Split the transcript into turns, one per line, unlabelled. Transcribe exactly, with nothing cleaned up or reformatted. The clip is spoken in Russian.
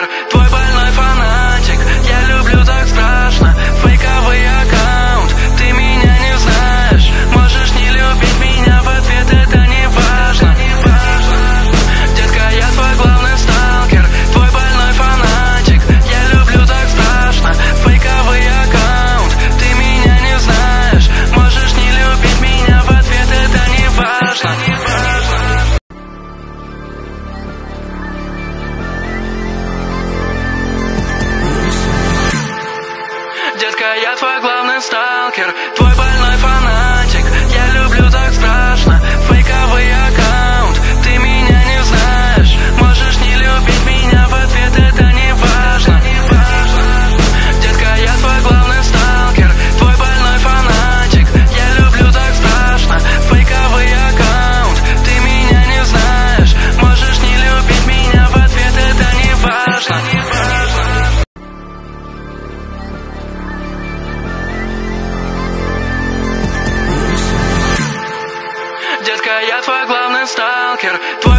сталкер, твой больной фанатик. Я люблю так страшно, фейковый аккаунт. Ты меня не знаешь, можешь не любить меня, в ответ это не важно. Детка, я твой главный сталкер, твой больной фанатик. Я люблю так страшно, фейковый аккаунт. Ты меня не знаешь, можешь не любить меня, в ответ это не важно. Детка, я твой главный сталкер, твой больной фанатик. Я люблю так страшно, фейковый аккаунт. Ты меня не знаешь, можешь не любить меня, в ответ это не важно. Детка, я твой главный сталкер, твой больной фанатик. Я люблю так страшно, фейковый аккаунт. Ты меня не знаешь, можешь не любить меня, в ответ это не важно. Детка, я твой главный сталкер.